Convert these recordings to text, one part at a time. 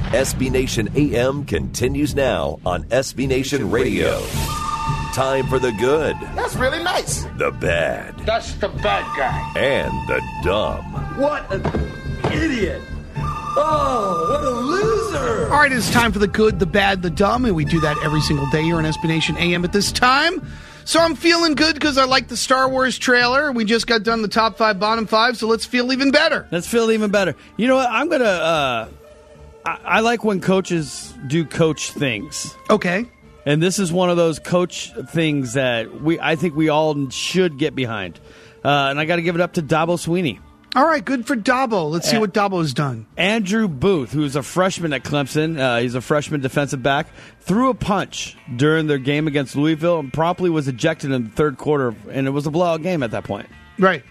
SB Nation AM continues now on SB Nation Radio. Time for the good. That's really nice. The bad. That's the bad guy. And the dumb. What an idiot. Oh, what a loser. All right, it's time for the good, the bad, the dumb, and we do that every single day here on SB Nation AM at this time. So I'm feeling good because I like the Star Wars trailer. We just got done the top 5, bottom 5, so let's feel even better. Let's feel even better. You know what? I'm going to... I like when coaches do coach things. Okay. And this is one of those coach things that I think we all should get behind. And I got to give it up to Dabo Swinney. All right, good for Dabo. Let's see what Dabo's done. Andrew Booth, who's a freshman at Clemson, he's a freshman defensive back, threw a punch during their game against Louisville and promptly was ejected in the third quarter, and it was a blowout game at that point. Right.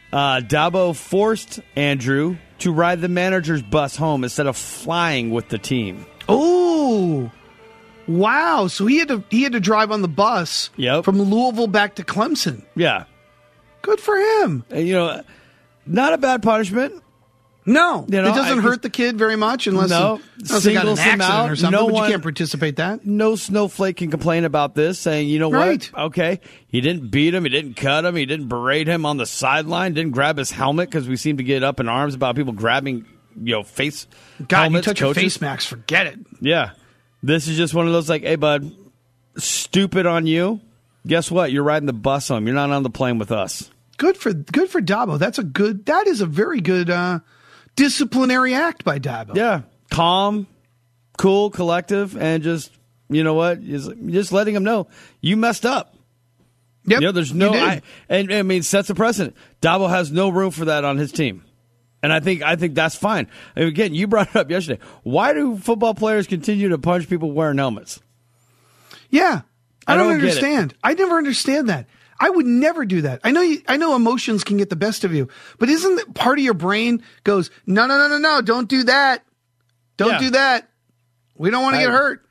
Dabo forced Andrew to ride the manager's bus home instead of flying with the team. Oh, wow! So he had to drive on the bus from Louisville back to Clemson. Yeah, good for him. And, not a bad punishment. No, it doesn't hurt the kid very much unless he got an accident or something. But you can't participate that. No snowflake can complain about this, saying, you know what? Okay, he didn't beat him, he didn't cut him, he didn't berate him on the sideline, didn't grab his helmet because we seem to get up in arms about people grabbing, face. God, helmets, you touch coaches. your face masks, forget it. Yeah, this is just one of those like, hey bud, stupid on you. Guess what? You're riding the bus home. You're not on the plane with us. Good for Dabo. That is a very good disciplinary act by Dabo. Yeah. Calm, cool, collective, and just, you know what? Just letting him know you messed up. Yep. There's no sets a precedent. Dabo has no room for that on his team. And I think that's fine. And again, you brought it up yesterday. Why do football players continue to punch people wearing helmets? Yeah. I don't get understand. I never understand that. I would never do that. I know emotions can get the best of you, but isn't that part of your brain goes, no, don't do that. Don't do that. We don't want to get hurt.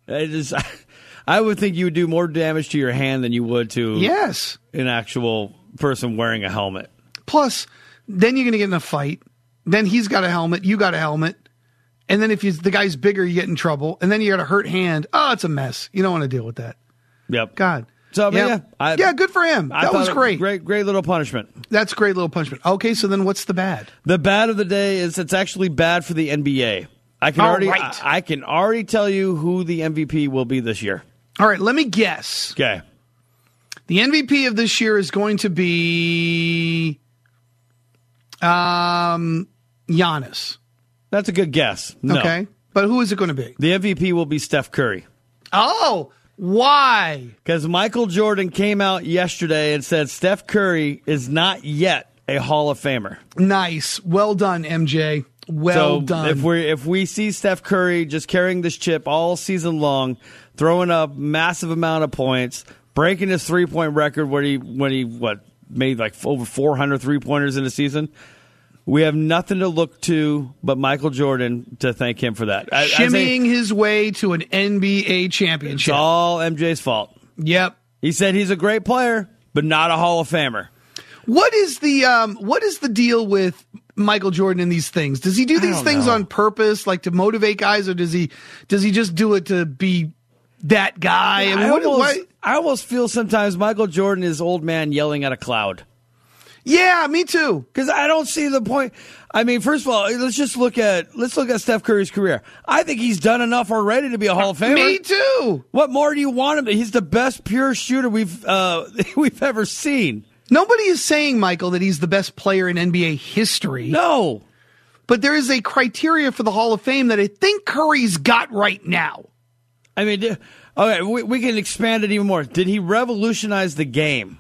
I would think you would do more damage to your hand than you would to an actual person wearing a helmet. Plus, then you're going to get in a fight. Then he's got a helmet. You got a helmet. And then if the guy's bigger, you get in trouble. And then you got a hurt hand. Oh, it's a mess. You don't want to deal with that. Yep. God. So, good for him. That was great. Great little punishment. That's a great little punishment. Okay, so then what's the bad? The bad of the day is it's actually bad for the NBA. I can already tell you who the MVP will be this year. All right, let me guess. Okay. The MVP of this year is going to be Giannis. That's a good guess. No. Okay, but who is it going to be? The MVP will be Steph Curry. Oh, why? Because Michael Jordan came out yesterday and said Steph Curry is not yet a Hall of Famer. Nice. Well done, MJ. Well done. If we see Steph Curry just carrying this chip all season long, throwing up massive amount of points, breaking his 3-point record when he made like over 400 3-pointers in a season, we have nothing to look to but Michael Jordan to thank him for that. Shimmying his way to an NBA championship. It's all MJ's fault. Yep. He said he's a great player, but not a Hall of Famer. What is the deal with Michael Jordan in these things? Does he do these things on purpose, like to motivate guys, or does he just do it to be that guy? I almost feel sometimes Michael Jordan is old man yelling at a cloud. Yeah, me too. Because I don't see the point. I mean, first of all, let's look at Steph Curry's career. I think he's done enough already to be a Hall of Famer. Me too. What more do you want him to? He's the best pure shooter we've ever seen. Nobody is saying, Michael, that he's the best player in NBA history. No. But there is a criteria for the Hall of Fame that I think Curry's got right now. I mean, okay, we can expand it even more. Did he revolutionize the game?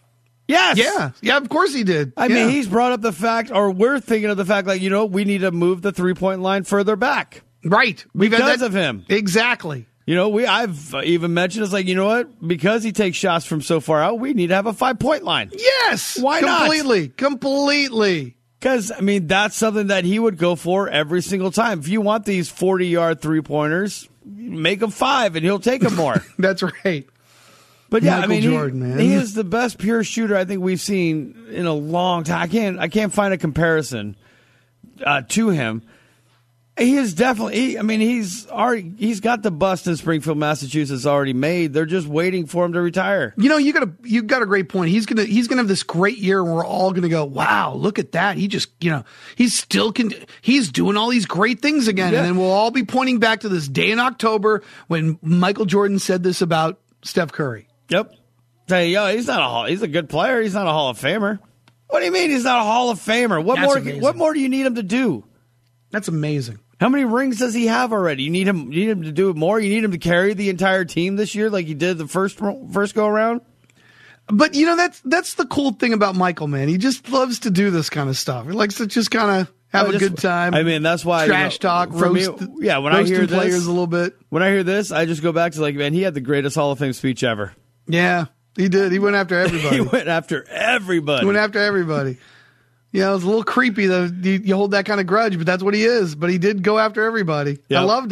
Yes. Yeah, of course he did. I mean, he's brought up the fact, or we're thinking of the fact, like, we need to move the 3-point line further back. Right. Because of him. Exactly. I've even mentioned, it's like, you know what? Because he takes shots from so far out, we need to have a 5-point line. Yes. Why not? Completely. Because, I mean, that's something that he would go for every single time. If you want these 40-yard 3-pointers, make them 5, and he'll take them more. That's right. But yeah, Michael Jordan, man. He is the best pure shooter I think we've seen in a long time. I can't find a comparison to him. He is definitely. He's got the bust in Springfield, Massachusetts already made. They're just waiting for him to retire. You got a great point. He's gonna have this great year, and we're all gonna go, wow, look at that. He just he's doing all these great things again, and then we'll all be pointing back to this day in October when Michael Jordan said this about Steph Curry. Yep. Say, he's a good player. He's not a Hall of Famer. What do you mean he's not a Hall of Famer? What more do you need him to do? That's amazing. How many rings does he have already? You need him to do it more? You need him to carry the entire team this year like he did the first go around? But, that's the cool thing about Michael, man. He just loves to do this kind of stuff. He likes to just kind of have a good time. I mean, that's why trash talk, roast. When I hear this, players a little bit. When I hear this, I just go back to man, he had the greatest Hall of Fame speech ever. Yeah, he did. He went after everybody. He went after everybody. Yeah, it was a little creepy though. You hold that kind of grudge, but that's what he is. But he did go after everybody. Yep. I loved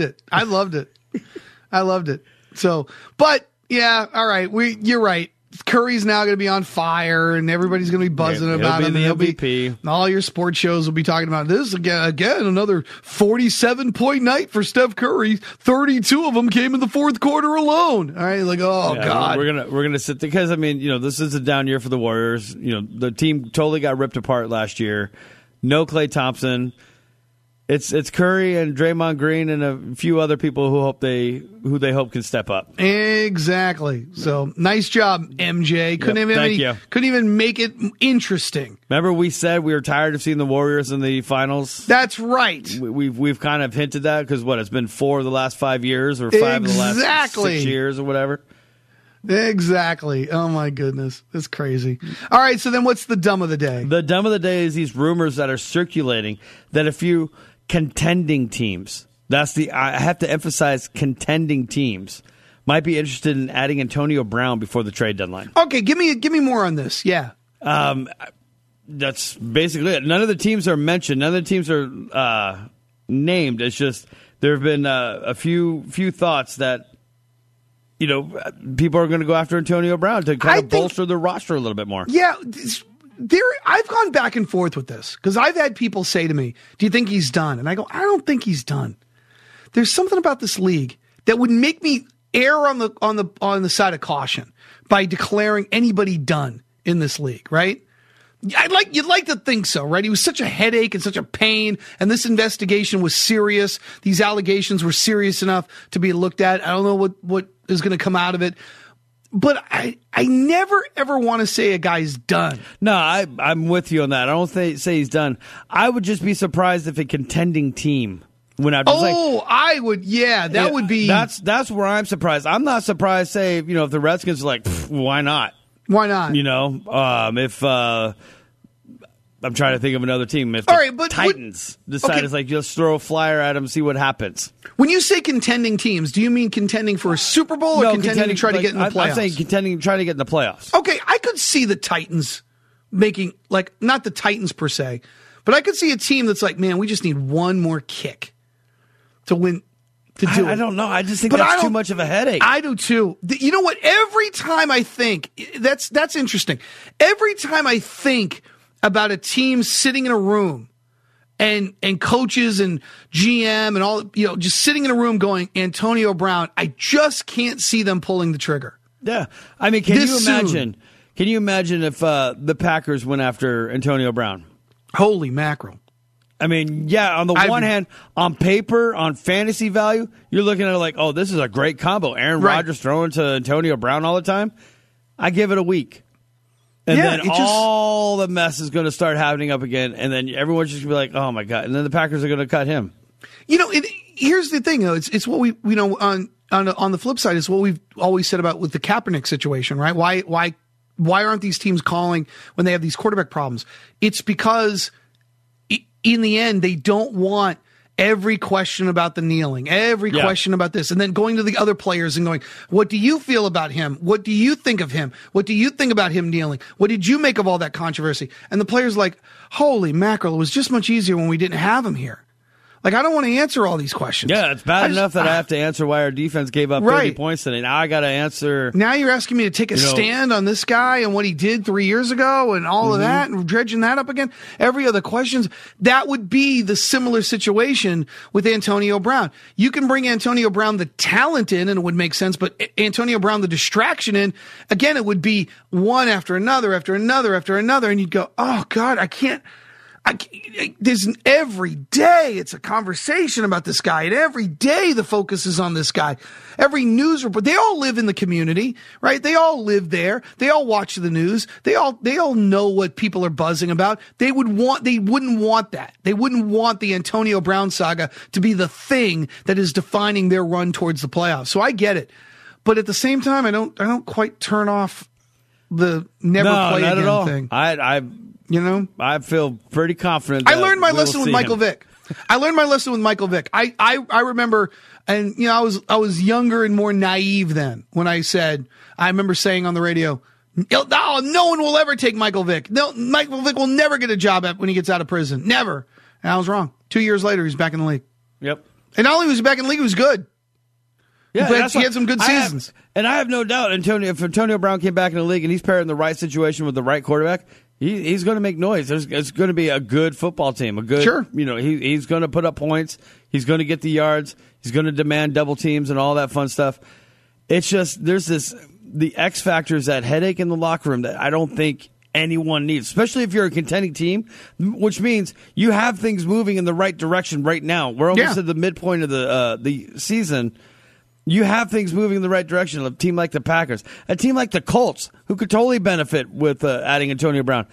it. So, but yeah, all right. You're right. Curry's now going to be on fire, and everybody's going to be buzzing about him. He'll be the MVP. All your sports shows will be talking about this again. Another 47-point night for Steph Curry. 32 of them came in the fourth quarter alone. All right, God, we're gonna sit there because this is a down year for the Warriors. The team totally got ripped apart last year. No Klay Thompson. It's Curry and Draymond Green and a few other people who they hope can step up. Exactly. So nice job, MJ. Couldn't even make it interesting. Remember we said we were tired of seeing the Warriors in the finals? That's right. We've kind of hinted that because it's been 4 of the last 5 years or 5 of the last 6 years or whatever. Exactly. Oh my goodness. That's crazy. All right, so then what's the dumb of the day? The dumb of the day is these rumors that are circulating that a few contending teams, I have to emphasize contending teams, might be interested in adding Antonio Brown before the trade deadline. Okay, give me more on this. Yeah. That's basically it. None of the teams are mentioned. None of the teams are named. It's just there have been a few thoughts that people are going to go after Antonio Brown to kind of bolster the roster a little bit more. Yeah. I've gone back and forth with this because I've had people say to me, do you think he's done? And I go, I don't think he's done. There's something about this league that would make me err on the side of caution by declaring anybody done in this league, right? You'd like to think so, right? He was such a headache and such a pain, and this investigation was serious. These allegations were serious enough to be looked at. I don't know what is going to come out of it. But I never, ever want to say a guy's done. No, I'm with you on that. I don't say he's done. I would just be surprised if a contending team went out. I would. Yeah, that would be. That's where I'm surprised. I'm not surprised, say, if the Redskins are like, why not? Why not? If I'm trying to think of another team. If the Titans decide just throw a flyer at them, see what happens. When you say contending teams, do you mean contending for a Super Bowl or contending to try to get in the playoffs? I'm saying contending, trying to get in the playoffs. Okay, I could see the Titans making, not the Titans per se, but I could see a team that's like, man, we just need one more kick to win. I don't know. I just think that's too much of a headache. I do too. You know what? Every time I think, that's interesting. Every time I think about a team sitting in a room and coaches and GM and all, just sitting in a room going, Antonio Brown, I just can't see them pulling the trigger. Yeah. I mean, can you imagine if the Packers went after Antonio Brown? Holy mackerel. I mean, yeah, on the one hand, on paper, on fantasy value, you're looking at it like, oh, this is a great combo. Aaron Rodgers throwing to Antonio Brown all the time. I give it a week. And then all the mess is going to start happening up again, and then everyone's just going to be like, oh, my God. And then the Packers are going to cut him. Here's the thing, though. It's what we, on the flip side, it's what we've always said about with the Kaepernick situation, right? Why aren't these teams calling when they have these quarterback problems? It's because in the end, they don't want every question about the kneeling, every question about this, and then going to the other players and going, what do you feel about him? What do you think of him? What do you think about him kneeling? What did you make of all that controversy? And the player's like, holy mackerel, it was just much easier when we didn't have him here. Like, I don't want to answer all these questions. Yeah, it's bad enough that I have to answer why our defense gave up 30 points today. Now I got to answer. Now you're asking me to take a stand on this guy and what he did 3 years ago and all of that and dredging that up again. Every other questions. That would be the similar situation with Antonio Brown. You can bring Antonio Brown, the talent, in, and it would make sense, but Antonio Brown, the distraction, in, again, it would be one after another, after another, after another. And you'd go, oh, God, I can't. There's every day it's a conversation about this guy, and every day the focus is on this guy. Every news report, they all live in the community, right? They all live there. They all watch the news. They all know what people are buzzing about. They wouldn't want that. They wouldn't want the Antonio Brown saga to be the thing that is defining their run towards the playoffs. So I get it, but at the same time, I don't quite turn off the never play not again at all. thing. I feel pretty confident. I learned my lesson with Michael Vick. I remember, and I was younger and more naive then when I remember saying on the radio, "Oh, no one will ever take Michael Vick. No, Michael Vick will never get a job when he gets out of prison. Never." And I was wrong. 2 years later, he's back in the league. Yep. And not only was he back in the league, he was good. Yeah, he had some good seasons. I have no doubt, if Antonio Brown came back in the league and he's paired in the right situation with the right quarterback, he's going to make noise. It's going to be a good football team. Sure. He's going to put up points. He's going to get the yards. He's going to demand double teams and all that fun stuff. It's just the X factor is that headache in the locker room that I don't think anyone needs, especially if you're a contending team, which means you have things moving in the right direction right now. We're almost at the midpoint of the season. You have things moving in the right direction. A team like the Packers, a team like the Colts, who could totally benefit with adding Antonio Brown.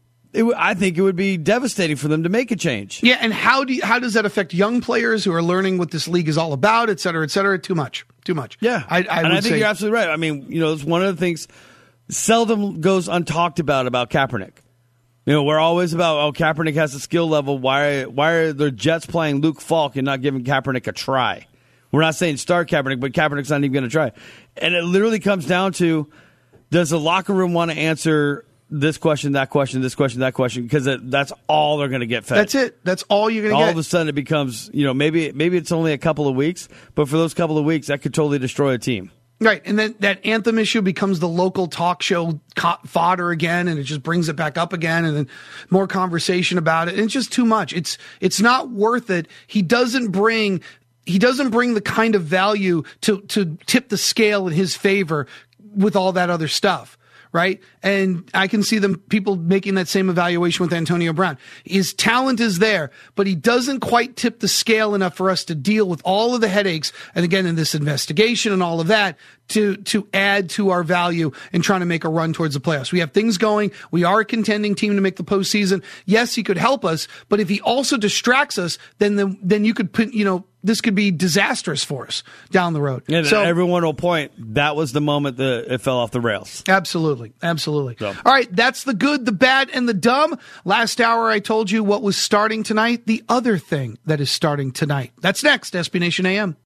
I think it would be devastating for them to make a change. Yeah, and how does that affect young players who are learning what this league is all about, et cetera, et cetera? Too much. Yeah, I think you're absolutely right. I mean, it's one of the things seldom goes untalked about Kaepernick. We're always about, Kaepernick has a skill level. Why are the Jets playing Luke Falk and not giving Kaepernick a try? We're not saying start Kaepernick, but Kaepernick's not even going to try. And it literally comes down to, does the locker room want to answer this question, that question, this question, that question? Because that's all they're going to get fed. That's it. That's all you're going to get. All of a sudden it becomes, maybe it's only a couple of weeks, but for those couple of weeks, that could totally destroy a team. Right, and then that anthem issue becomes the local talk show fodder again, and it just brings it back up again, and then more conversation about it. And it's just too much. It's not worth it. He doesn't bring the kind of value to tip the scale in his favor with all that other stuff, right? And I can see people making that same evaluation with Antonio Brown. His talent is there, but he doesn't quite tip the scale enough for us to deal with all of the headaches, and again, in this investigation and all of that, to add to our value in trying to make a run towards the playoffs. We have things going. We are a contending team to make the postseason. Yes, he could help us, but if he also distracts us, then you could put, this could be disastrous for us down the road. And so everyone will point, that was the moment that it fell off the rails. Absolutely. So. All right, that's the good, the bad, and the dumb. Last hour, I told you what was starting tonight. The other thing that is starting tonight. That's next, SB Nation AM.